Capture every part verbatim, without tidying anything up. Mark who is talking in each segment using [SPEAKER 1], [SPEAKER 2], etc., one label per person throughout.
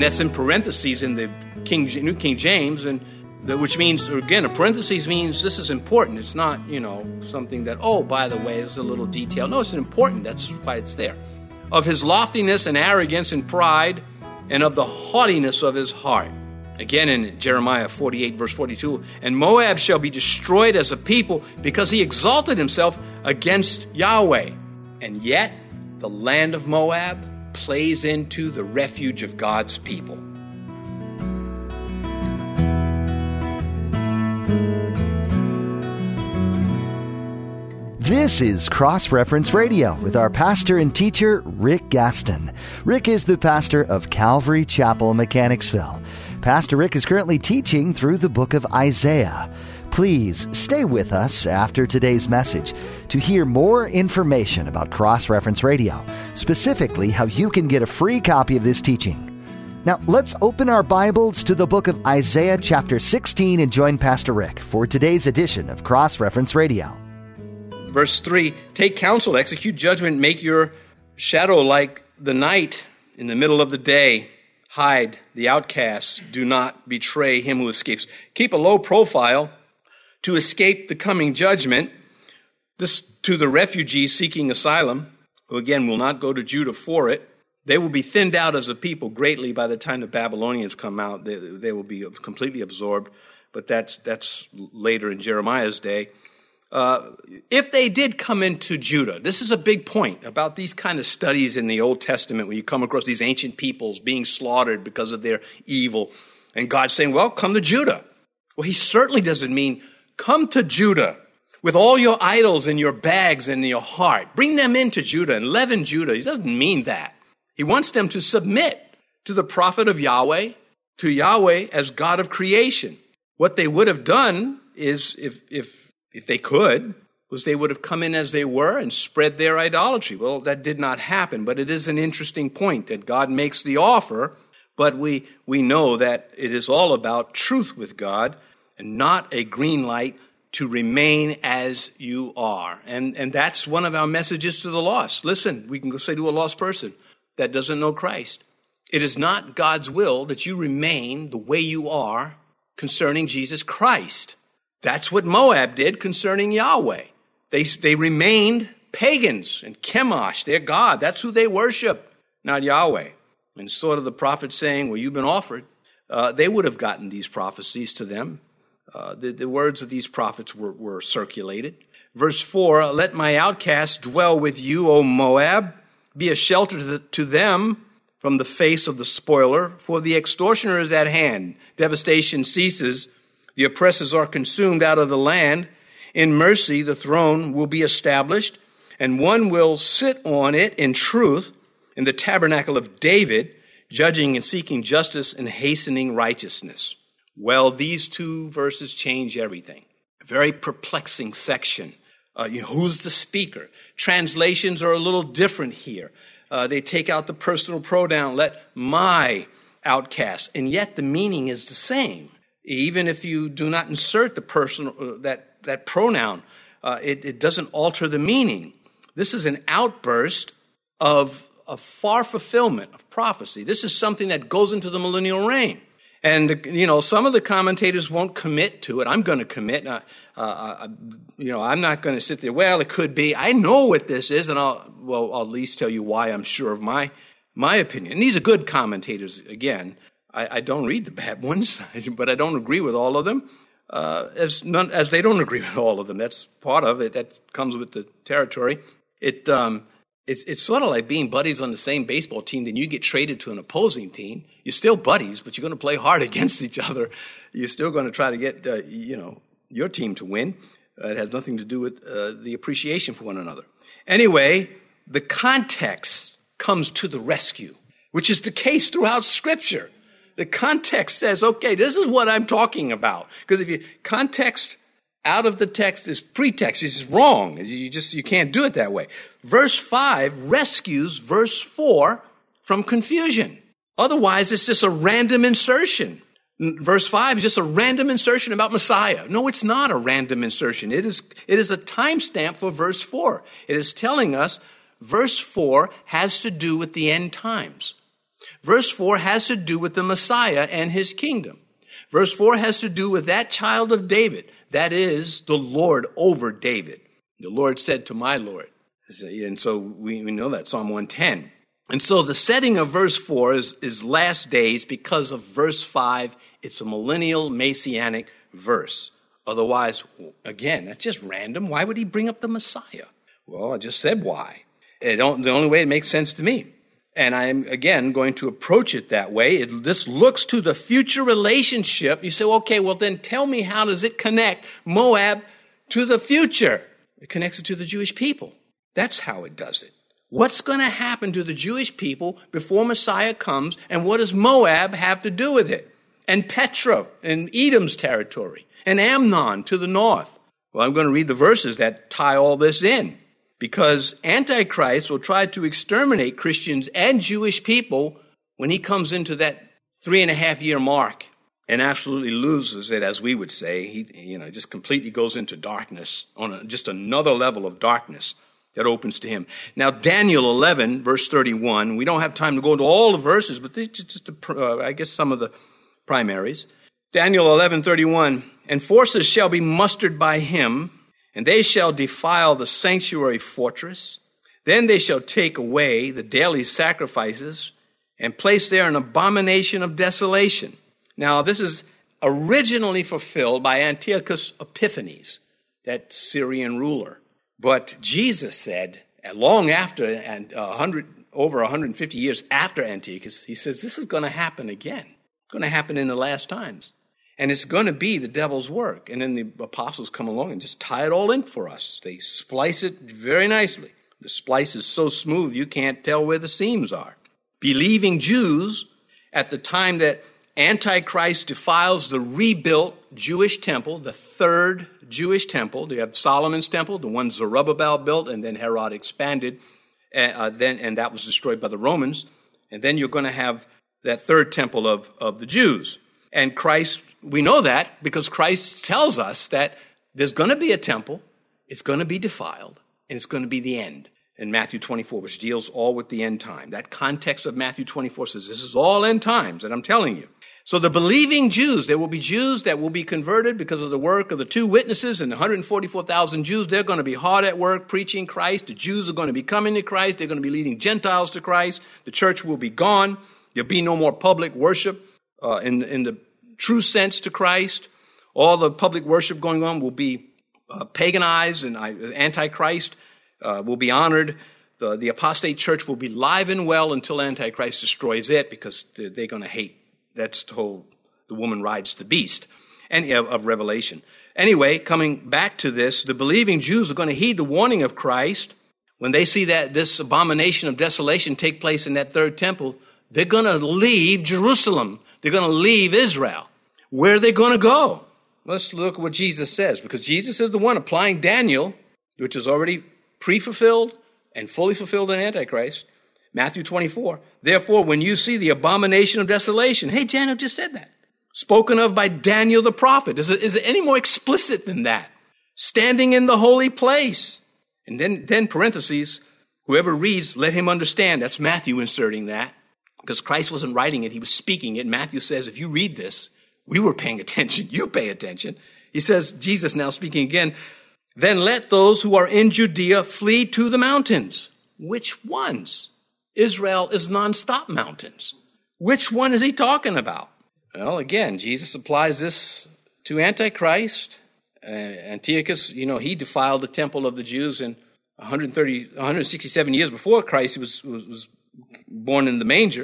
[SPEAKER 1] that's in parentheses in the King, New King James, and the, which means, again, a parentheses means this is important. It's not, you know, something that, oh, by the way, there's a little detail. No, it's important. That's why it's there. Of his loftiness and arrogance and pride, and of the haughtiness of his heart. Again, in Jeremiah forty-eight, verse forty-two, and Moab shall be destroyed as a people because he exalted himself against Yahweh. And yet, the land of Moab plays into the refuge of God's people.
[SPEAKER 2] This is Cross Reference Radio with our pastor and teacher, Rick Gaston. Rick is the pastor of Calvary Chapel, Mechanicsville. Pastor Rick is currently teaching through the book of Isaiah. Please stay with us after today's message to hear more information about Cross Reference Radio, specifically how you can get a free copy of this teaching. Now, let's open our Bibles to the book of Isaiah chapter sixteen and join Pastor Rick for today's edition of Cross Reference Radio.
[SPEAKER 1] Verse three, take counsel, execute judgment, make your shadow like the night in the middle of the day. Hide the outcast, do not betray him who escapes. Keep a low profile to escape the coming judgment. This to the refugees seeking asylum, who again will not go to Judah for it. They will be thinned out as a people greatly by the time the Babylonians come out. They, they will be completely absorbed, but that's, that's later in Jeremiah's day. Uh, if they did come into Judah, this is a big point about these kind of studies in the Old Testament when you come across these ancient peoples being slaughtered because of their evil, and God saying, well, come to Judah. Well, he certainly doesn't mean come to Judah with all your idols in your bags and in your heart. Bring them into Judah and leaven Judah. He doesn't mean that. He wants them to submit to the prophet of Yahweh, to Yahweh as God of creation. What they would have done is, if if If they could, was they would have come in as they were and spread their idolatry. Well, that did not happen, but it is an interesting point that God makes the offer, but we, we know that it is all about truth with God and not a green light to remain as you are. And, and that's one of our messages to the lost. Listen, we can go say to a lost person that doesn't know Christ, it is not God's will that you remain the way you are concerning Jesus Christ. That's what Moab did concerning Yahweh. They, they remained pagans and Chemosh, their God. That's who they worship, not Yahweh. And sort of the prophet saying, well, you've been offered. Uh, they would have gotten these prophecies to them. Uh, the, the words of these prophets were, were circulated. Verse four, let my outcasts dwell with you, O Moab. Be a shelter to, the, to them from the face of the spoiler, for the extortioner is at hand. Devastation ceases. The oppressors are consumed out of the land. In mercy, the throne will be established, and one will sit on it in truth in the tabernacle of David, judging and seeking justice and hastening righteousness. Well, these two verses change everything. A very perplexing section. Uh, you know, who's the speaker? Translations are a little different here. Uh, they take out the personal pronoun, let my outcast, and yet the meaning is the same. Even if you do not insert the personal uh, that that pronoun, uh, it, it doesn't alter the meaning. This is an outburst of a far fulfillment of prophecy. This is something that goes into the millennial reign. And, you know, some of the commentators won't commit to it. I'm going to commit. Uh, uh, you know, I'm not going to sit there, well, it could be. I know what this is, and I'll, well, I'll at least tell you why I'm sure of my, my opinion. And these are good commentators, again. I, I don't read the bad ones, but I don't agree with all of them, uh, as none, as they don't agree with all of them. That's part of it. That comes with the territory. It um, it's, it's sort of like being buddies on the same baseball team. Then you get traded to an opposing team. You're still buddies, but you're going to play hard against each other. You're still going to try to get uh, you know your team to win. Uh, it has nothing to do with uh, the appreciation for one another. Anyway, the context comes to the rescue, which is the case throughout Scripture. The context says, okay, this is what I'm talking about. Because if you context out of the text is pretext, it's wrong. You just, you can't do it that way. Verse five rescues verse four from confusion. Otherwise, it's just a random insertion. Verse five is just a random insertion about Messiah. No, it's not a random insertion. It is, it is a timestamp for verse four. It is telling us verse four has to do with the end times. Verse four has to do with the Messiah and his kingdom. Verse four has to do with that child of David. That is the Lord over David. The Lord said to my Lord. And so we, we know that, Psalm one ten. And so the setting of verse four is, is last days because of verse five. It's a millennial messianic verse. Otherwise, again, that's just random. Why would he bring up the Messiah? Well, I just said why. It don't, the only way it makes sense to me. And I'm, again, going to approach it that way. It, this looks to the future relationship. You say, okay, well, then tell me, how does it connect Moab to the future? It connects it to the Jewish people. That's how it does it. What's going to happen to the Jewish people before Messiah comes, and what does Moab have to do with it? And Petra and Edom's territory, and Amnon to the north. Well, I'm going to read the verses that tie all this in, because Antichrist will try to exterminate Christians and Jewish people when he comes into that three and a half year mark and absolutely loses it, as we would say. He, you know, just completely goes into darkness, on a, just another level of darkness that opens to him. Now, Daniel eleven, verse thirty-one, we don't have time to go into all the verses, but just, the, uh, I guess, some of the primaries. Daniel eleven, thirty-one, and forces shall be mustered by him, and they shall defile the sanctuary fortress. Then they shall take away the daily sacrifices and place there an abomination of desolation. Now, this is originally fulfilled by Antiochus Epiphanes, that Syrian ruler. But Jesus said, long after, and one hundred, over one hundred fifty years after Antiochus, he says, this is going to happen again. It's going to happen in the last times. And it's going to be the devil's work. And then the apostles come along and just tie it all in for us. They splice it very nicely. The splice is so smooth you can't tell where the seams are. Believing Jews, at the time that Antichrist defiles the rebuilt Jewish temple, the third Jewish temple. You have Solomon's temple, the one Zerubbabel built, and then Herod expanded, uh, then and that was destroyed by the Romans. And then you're going to have that third temple of, of the Jews. And Christ, we know that because Christ tells us that there's going to be a temple, it's going to be defiled, and it's going to be the end. In Matthew twenty-four, which deals all with the end time. That context of Matthew twenty-four says this is all end times, and I'm telling you. So the believing Jews, there will be Jews that will be converted because of the work of the two witnesses and one hundred forty-four thousand Jews. They're going to be hard at work preaching Christ. The Jews are going to be coming to Christ. They're going to be leading Gentiles to Christ. The church will be gone. There'll be no more public worship uh, in, in the true sense to Christ. All the public worship going on will be uh, paganized, and uh, Antichrist uh, will be honored. The, the apostate church will be live and well until Antichrist destroys it, because they're, they're going to hate. That's the whole, the woman rides the beast, and of, of Revelation. Anyway, coming back to this, the believing Jews are going to heed the warning of Christ. When they see that this abomination of desolation take place in that third temple, they're going to leave Jerusalem. They're going to leave Israel. Where are they going to go? Let's look at what Jesus says, because Jesus is the one applying Daniel, which is already pre-fulfilled and fully fulfilled in Antichrist. Matthew twenty-four. Therefore, when you see the abomination of desolation, hey, Daniel just said that. Spoken of by Daniel the prophet. Is it, is it any more explicit than that? Standing in the holy place. And then, then parentheses, whoever reads, let him understand. That's Matthew inserting that, because Christ wasn't writing it. He was speaking it. Matthew says, if you read this, we were paying attention. You pay attention. He says, Jesus now speaking again, then let those who are in Judea flee to the mountains. Which ones? Israel is nonstop mountains. Which one is he talking about? Well, again, Jesus applies this to Antichrist. Uh, Antiochus, you know, he defiled the temple of the Jews in one hundred thirty, one hundred sixty-seven years before Christ was, was, was born in the manger.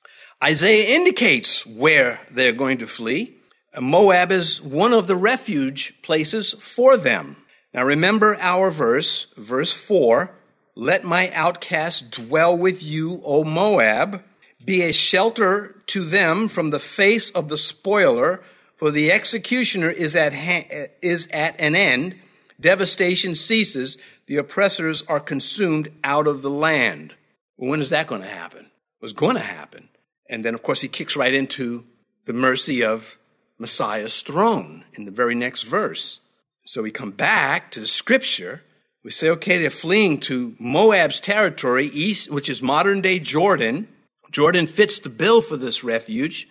[SPEAKER 1] Isaiah indicates where they're going to flee. Moab is one of the refuge places for them. Now remember our verse, verse four, let my outcast dwell with you, O Moab, be a shelter to them from the face of the spoiler, for the executioner is at ha- is at an end, devastation ceases, the oppressors are consumed out of the land. Well, when is that going to happen? It was going to happen. And then, of course, he kicks right into the mercy of Messiah's throne in the very next verse. So we come back to the scripture. We say, okay, they're fleeing to Moab's territory, east, which is modern-day Jordan. Jordan fits the bill for this refuge.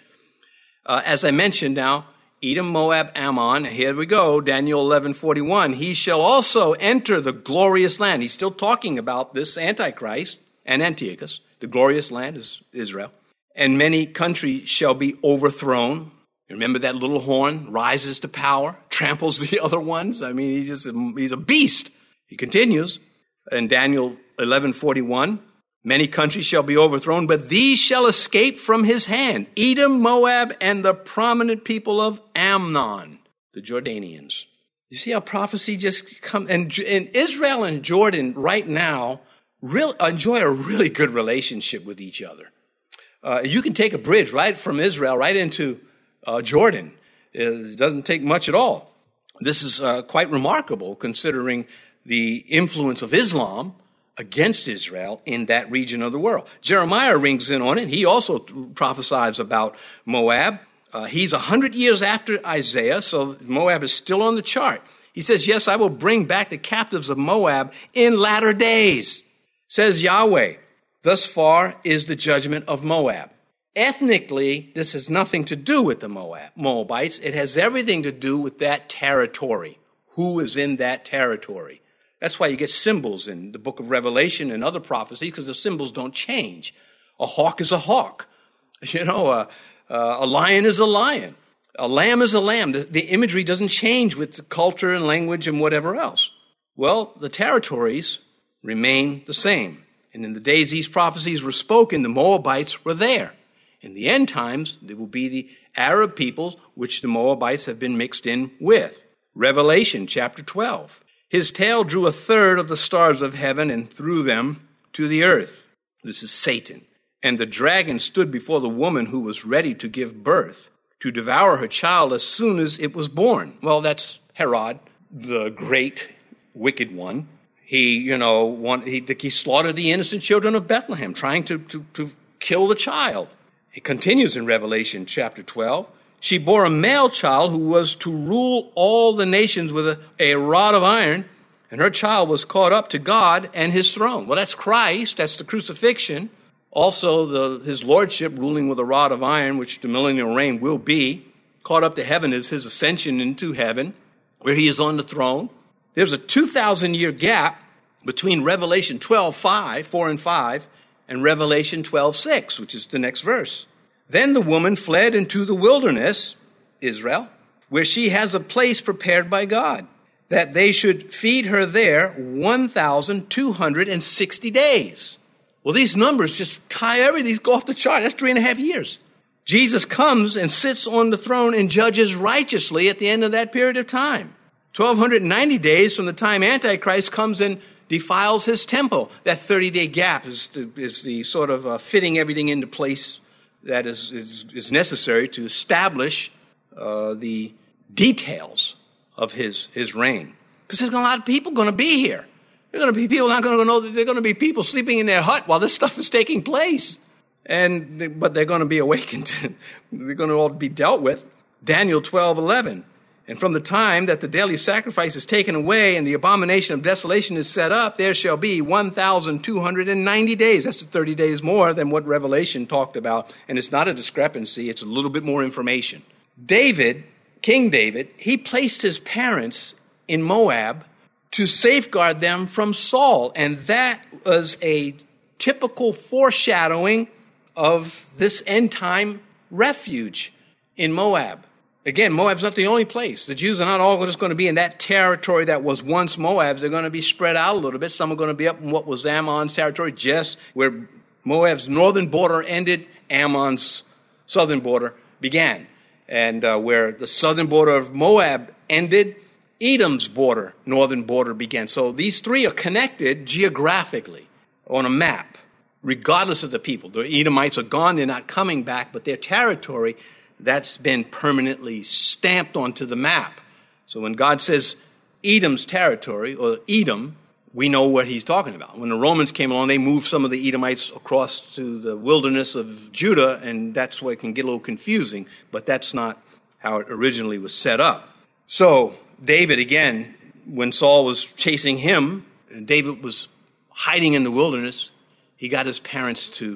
[SPEAKER 1] Uh, as I mentioned now, Edom, Moab, Ammon. Here we go, Daniel eleven forty-one. He shall also enter the glorious land. He's still talking about this Antichrist and Antiochus. The glorious land is Israel. And many countries shall be overthrown. Remember that little horn rises to power, tramples the other ones. I mean, he's just a, he's a beast. He continues in Daniel eleven forty-one. Many countries shall be overthrown, but these shall escape from his hand. Edom, Moab, and the prominent people of Ammon, the Jordanians. You see how prophecy just comes, and, and Israel and Jordan right now really enjoy a really good relationship with each other. Uh, you can take a bridge right from Israel right into uh, Jordan. It doesn't take much at all. This is uh, quite remarkable considering the influence of Islam against Israel in that region of the world. Jeremiah rings in on it. He also prophesies about Moab. Uh, he's a hundred years after Isaiah, so Moab is still on the chart. He says, yes, I will bring back the captives of Moab in latter days, says Yahweh. Thus far is the judgment of Moab. Ethnically, this has nothing to do with the Moab, Moabites. It has everything to do with that territory. Who is in that territory? That's why you get symbols in the book of Revelation and other prophecies, because the symbols don't change. A hawk is a hawk. You know, a, a lion is a lion. A lamb is a lamb. The, the imagery doesn't change with the culture and language and whatever else. Well, the territories remain the same. And in the days these prophecies were spoken, the Moabites were there. In the end times, there will be the Arab peoples, which the Moabites have been mixed in with. Revelation chapter twelve. His tail drew a third of the stars of heaven and threw them to the earth. This is Satan. And the dragon stood before the woman who was ready to give birth, to devour her child as soon as it was born. Well, that's Herod, the great wicked one. He, you know, want, he, he slaughtered the innocent children of Bethlehem, trying to, to, to kill the child. It continues in Revelation chapter twelve. She bore a male child who was to rule all the nations with a, a rod of iron, and her child was caught up to God and his throne. Well, that's Christ. That's the crucifixion. Also, the, his lordship ruling with a rod of iron, which the millennial reign will be. Caught up to heaven is his ascension into heaven, where he is on the throne. There's a two thousand year gap between Revelation twelve five, four and five, and Revelation twelve six, which is the next verse. Then the woman fled into the wilderness, Israel, where she has a place prepared by God, that they should feed her there one thousand two hundred sixty days. Well, these numbers just tie everything, these go off the chart. That's three and a half years. Jesus comes and sits on the throne and judges righteously at the end of that period of time. twelve ninety days from the time Antichrist comes and defiles his temple. That thirty-day gap is the, is the sort of uh, fitting everything into place that is, is, is necessary to establish uh, the details of his, his reign. Because there's a lot of people going to be here. There are going to be people not going to know that there are going to be people sleeping in their hut while this stuff is taking place. And they, but they're going to be awakened. They're going to all be dealt with. Daniel twelve eleven. And from the time that the daily sacrifice is taken away and the abomination of desolation is set up, there shall be one thousand two hundred ninety days. That's thirty days more than what Revelation talked about. And it's not a discrepancy. It's a little bit more information. David, King David, he placed his parents in Moab to safeguard them from Saul. And that was a typical foreshadowing of this end time refuge in Moab. Again, Moab's not the only place. The Jews are not all just going to be in that territory that was once Moab's. They're going to be spread out a little bit. Some are going to be up in what was Ammon's territory, just where Moab's northern border ended, Ammon's southern border began. And uh, where the southern border of Moab ended, Edom's border, northern border began. So these three are connected geographically on a map, regardless of the people. The Edomites are gone. They're not coming back, but their territory, that's been permanently stamped onto the map. So when God says Edom's territory, or Edom, we know what he's talking about. When the Romans came along, they moved some of the Edomites across to the wilderness of Judah, and that's why it can get a little confusing, but that's not how it originally was set up. So David, again, when Saul was chasing him, and David was hiding in the wilderness, he got his parents to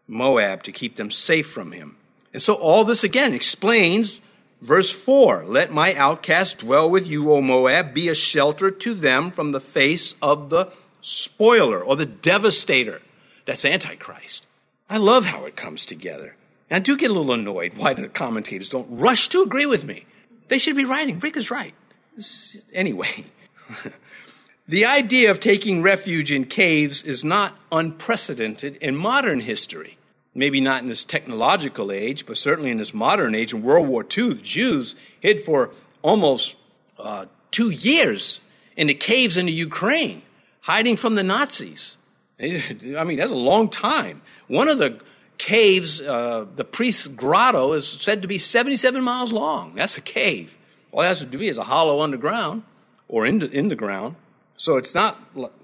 [SPEAKER 1] Moab to keep them safe from him. And so all this again explains verse four. Let my outcasts dwell with you, O Moab, be a shelter to them from the face of the spoiler or the devastator. That's Antichrist. I love how it comes together. And I do get a little annoyed why the commentators don't rush to agree with me. They should be writing. Rick is right. This, anyway, the idea of taking refuge in caves is not unprecedented in modern history. Maybe not in this technological age, but certainly in this modern age. In World War Two, the Jews hid for almost uh, two years in the caves in the Ukraine, hiding from the Nazis. I mean, that's a long time. One of the caves, uh, the priest's grotto, is said to be seventy-seven miles long. That's a cave. All it has to be is a hollow underground or in the, in the ground. So it's not,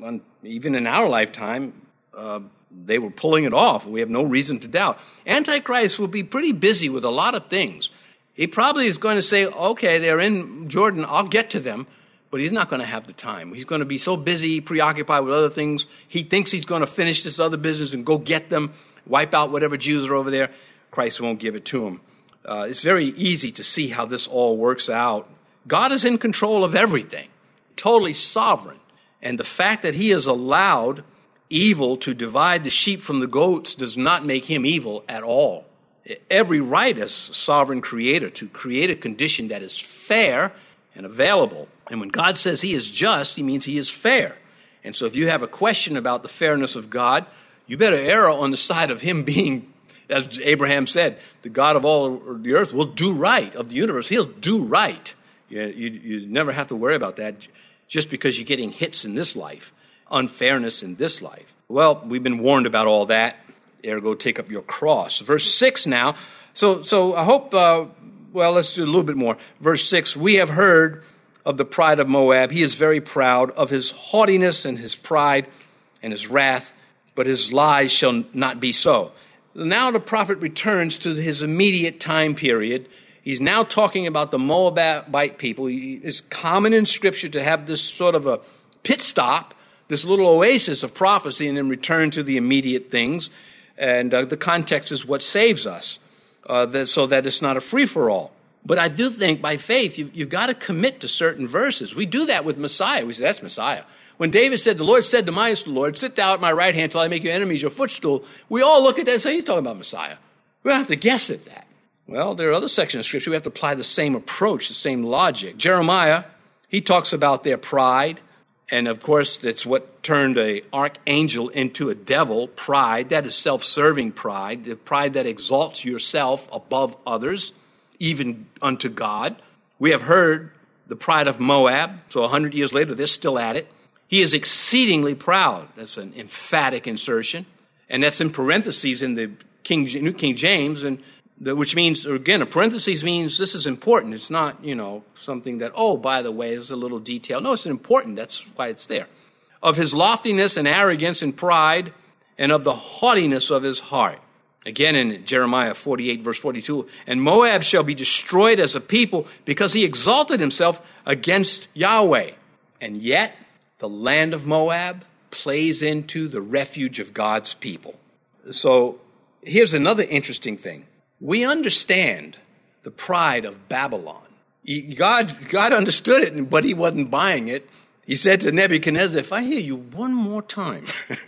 [SPEAKER 1] even in our lifetime, uh, they were pulling it off. We have no reason to doubt. Antichrist will be pretty busy with a lot of things. He probably is going to say, okay, they're in Jordan, I'll get to them. But he's not going to have the time. He's going to be so busy, preoccupied with other things. He thinks he's going to finish this other business and go get them, wipe out whatever Jews are over there. Christ won't give it to him. Uh, it's very easy to see how this all works out. God is in control of everything, totally sovereign. And the fact that he has allowed evil to divide the sheep from the goats does not make him evil at all. Every right as sovereign creator to create a condition that is fair and available. And when God says he is just, he means he is fair. And so if you have a question about the fairness of God, you better err on the side of him being, as Abraham said, the God of all the earth will do right, of the universe. He'll do right. You, you, you never have to worry about that just because you're getting hits in this life, unfairness in this life. Well, we've been warned about all that. Ergo, take up your cross. Verse six now. So, so I hope... Uh, Well, let's do a little bit more. Verse six, we have heard of the pride of Moab. He is very proud of his haughtiness and his pride and his wrath, but his lies shall not be so. Now the prophet returns to his immediate time period. He's now talking about the Moabite people. It's common in Scripture to have this sort of a pit stop, this little oasis of prophecy, and then return to the immediate things. And uh, the context is what saves us. Uh, that, so that it's not a free-for-all. But I do think by faith, you've, you've got to commit to certain verses. We do that with Messiah. We say, that's Messiah. When David said, the Lord said to my Lord, sit thou at my right hand till I make your enemies your footstool, we all look at that and say, he's talking about Messiah. We don't have to guess at that. Well, there are other sections of Scripture we have to apply the same approach, the same logic. Jeremiah, he talks about their pride. And, of course, that's what turned an archangel into a devil, pride. That is self-serving pride, the pride that exalts yourself above others, even unto God. We have heard the pride of Moab. So a hundred years later, they're still at it. He is exceedingly proud. That's an emphatic insertion. And that's in parentheses in the King, New King James, and the, which means, again, a parentheses means this is important. It's not, you know, something that, oh, by the way, there's a little detail. No, it's important. That's why it's there. Of his loftiness and arrogance and pride, and of the haughtiness of his heart. Again, in Jeremiah forty-eight, verse forty-two, and Moab shall be destroyed as a people because he exalted himself against Yahweh. And yet, the land of Moab plays into the refuge of God's people. So, here's another interesting thing. We understand the pride of Babylon. God, God understood it, but he wasn't buying it. He said to Nebuchadnezzar, if I hear you one more time,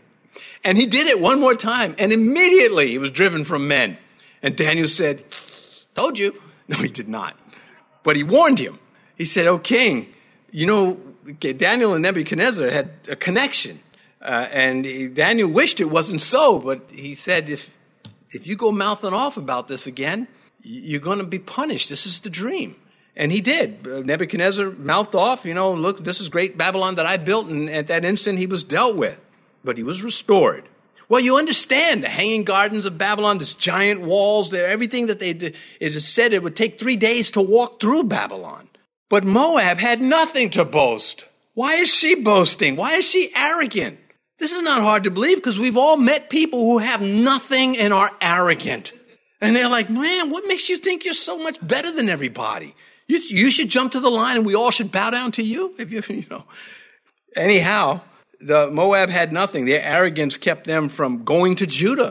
[SPEAKER 1] and he did it one more time, and immediately he was driven from men. And Daniel said, told you. No, he did not. But he warned him. He said, oh, king, you know, Daniel and Nebuchadnezzar had a connection. Uh, and he, Daniel wished it wasn't so, but he said, if If you go mouthing off about this again, you're going to be punished. This is the dream. And he did. Nebuchadnezzar mouthed off, you know, look, this is great Babylon that I built. And at that instant, he was dealt with. But he was restored. Well, you understand the hanging gardens of Babylon, this giant walls there, everything that they did. It is said it would take three days to walk through Babylon. But Moab had nothing to boast. Why is she boasting? Why is she arrogant? This is not hard to believe because we've all met people who have nothing and are arrogant. And they're like, man, what makes you think you're so much better than everybody? You, you should jump to the line and we all should bow down to you. If you, you know. Anyhow, the Moab had nothing. Their arrogance kept them from going to Judah.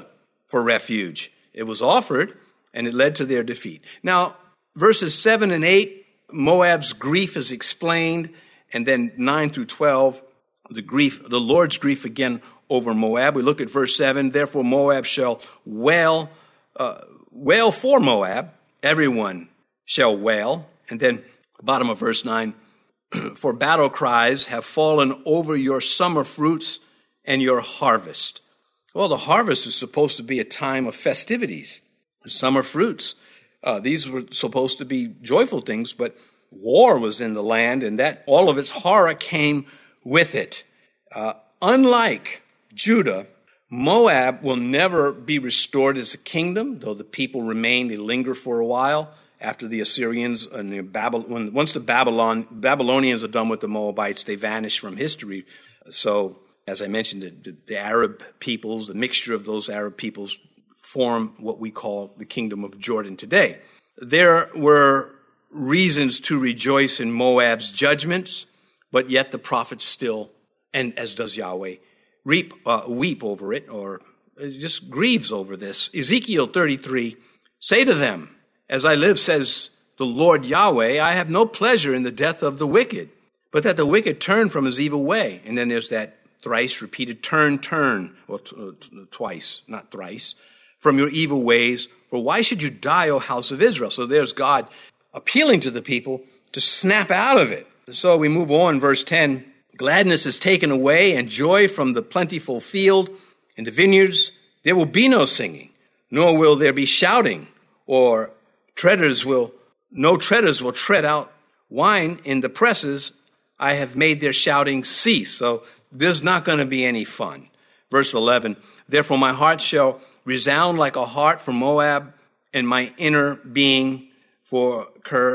[SPEAKER 1] for refuge. It was offered, and it led to their defeat. Now, verses seven and eight, Moab's grief is explained, and then nine through twelve, the grief, the Lord's grief again over Moab. We look at verse seven, therefore Moab shall wail, uh, wail for Moab, everyone shall wail. And then bottom of verse nine, for battle cries have fallen over your summer fruits and your harvest. Well, the harvest is supposed to be a time of festivities. Summer fruits, uh, these were supposed to be joyful things, but war was in the land, and that all of its horror came with it. Uh, unlike Judah, Moab will never be restored as a kingdom, though the people remain, they linger for a while after the Assyrians and the Babylon. Once the Babylon Babylonians are done with the Moabites, they vanish from history. So, as I mentioned, the, the Arab peoples, the mixture of those Arab peoples form what we call the kingdom of Jordan today. There were reasons to rejoice in Moab's judgments, but yet the prophets still, and as does Yahweh, reap, uh, weep over it, or just grieves over this. Ezekiel thirty-three, say to them, as I live, says the Lord Yahweh, I have no pleasure in the death of the wicked, but that the wicked turn from his evil way. And then there's that thrice repeated turn, turn, or t- t- twice, not thrice, from your evil ways. For why should you die, O house of Israel? So there's God appealing to the people to snap out of it. So we move on, verse ten. Gladness is taken away and joy from the plentiful field. In the vineyards there will be no singing, nor will there be shouting, or treaders will, no treaders will tread out wine in the presses. I have made their shouting cease. So there's not going to be any fun. Verse eleven, therefore my heart shall resound like a heart for Moab, and my inner being for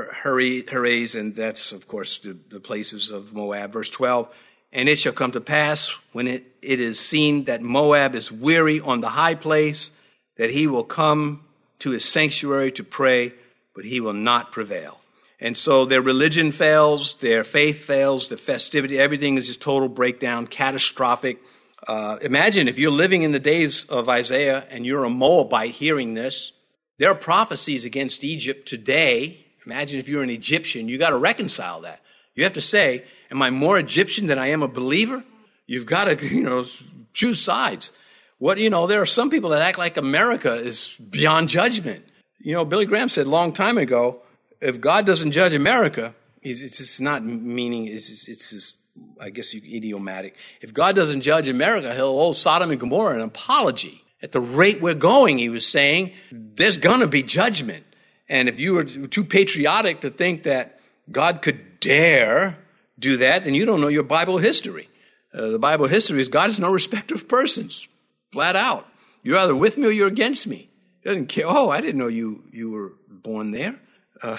[SPEAKER 1] Heres, and that's, of course, the, the places of Moab. Verse twelve, and it shall come to pass when it, it is seen that Moab is weary on the high place, that he will come to his sanctuary to pray, but he will not prevail. And so their religion fails, their faith fails, the festivity, everything is just total breakdown, catastrophic. Uh, imagine if you're living in the days of Isaiah and you're a Moabite hearing this. There are prophecies against Egypt today. Imagine if you're an Egyptian. You got to reconcile that. You have to say, am I more Egyptian than I am a believer? You've got to, you know, choose sides. What, you know, there are some people that act like America is beyond judgment. You know, Billy Graham said a long time ago, if God doesn't judge America, it's just not meaning, it's just, it's just, I guess, idiomatic. If God doesn't judge America, he'll owe Sodom and Gomorrah an apology. At the rate we're going, he was saying, there's going to be judgment. And if you were too patriotic to think that God could dare do that, then you don't know your Bible history. Uh, the Bible history is God is no respecter of persons, flat out. You're either with me or you're against me. He doesn't care. Oh, I didn't know you, you were born there. Uh,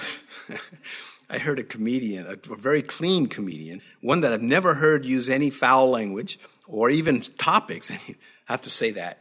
[SPEAKER 1] I heard a comedian, a, a very clean comedian, one that I've never heard use any foul language or even topics. I have to say that.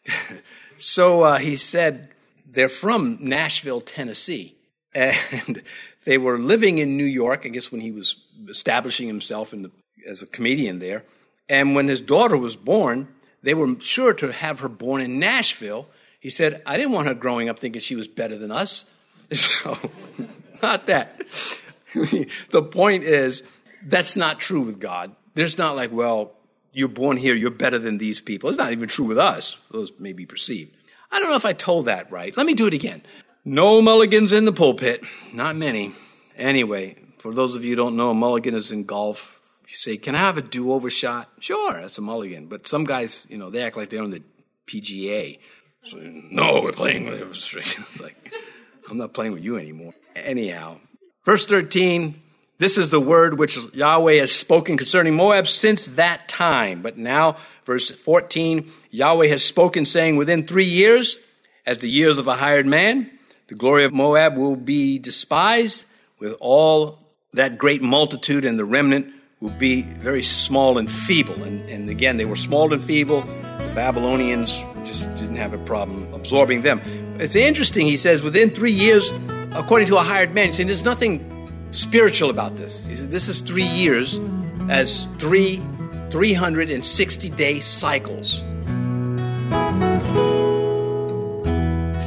[SPEAKER 1] So uh, he said they're from Nashville, Tennessee, and they were living in New York, I guess when he was establishing himself in the, as a comedian there. And when his daughter was born, they were sure to have her born in Nashville. He said, I didn't want her growing up thinking she was better than us. So, not that. The point is, that's not true with God. There's not like, well, you're born here, you're better than these people. It's not even true with us. Those may be perceived. I don't know if I told that right. Let me do it again. No mulligans in the pulpit. Not many. Anyway, for those of you who don't know, a mulligan is in golf. You say, can I have a do-over shot? Sure, that's a mulligan. But some guys, you know, they act like they're on the P G A. So, no, we're playing with restrictions. It's like, I'm not playing with you anymore. Anyhow, verse thirteen, this is the word which Yahweh has spoken concerning Moab since that time. But now, verse fourteen, Yahweh has spoken, saying, within three years, as the years of a hired man, the glory of Moab will be despised, with all that great multitude, and the remnant will be very small and feeble. And, and again, they were small and feeble. The Babylonians just didn't have a problem absorbing them. It's interesting, he says, within three years, according to a hired man. He's saying there's nothing spiritual about this. He said this is three years as three three hundred sixty day cycles.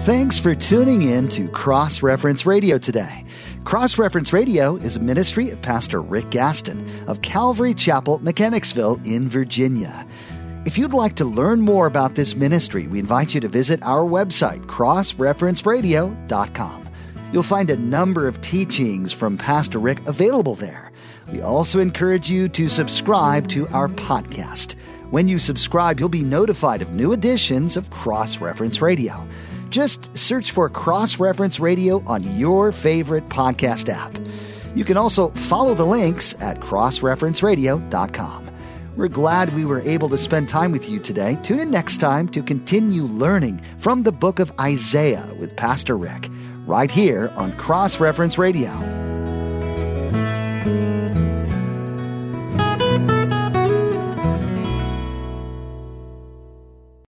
[SPEAKER 2] Thanks for tuning in to Cross Reference Radio today. Cross Reference Radio is a ministry of Pastor Rick Gaston of Calvary Chapel, Mechanicsville in Virginia. If you'd like to learn more about this ministry, we invite you to visit our website, cross reference radio dot com. You'll find a number of teachings from Pastor Rick available there. We also encourage you to subscribe to our podcast. When you subscribe, you'll be notified of new editions of Cross Reference Radio. Just search for Cross Reference Radio on your favorite podcast app. You can also follow the links at cross reference radio dot com. We're glad we were able to spend time with you today. Tune in next time to continue learning from the book of Isaiah with Pastor Rick, right here on Cross Reference Radio.